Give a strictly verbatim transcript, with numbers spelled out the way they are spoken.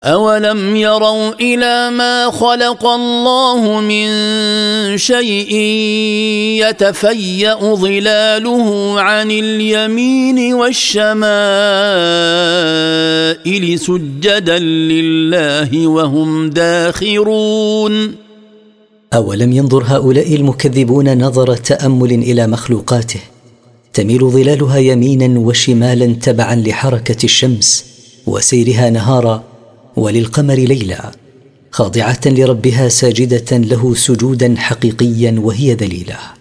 أولم يروا إلى ما خلق الله من شيء يتفيأ ظلاله عن اليمين والشمائل سجدا لله وهم داخرون. أولم ينظر هؤلاء المكذبون نظر تأمل إلى مخلوقاته تميل ظلالها يمينا وشمالا تبعا لحركة الشمس وسيرها نهارا وللقمر ليلا، خاضعة لربها ساجدة له سجودا حقيقيا وهي ذليلة.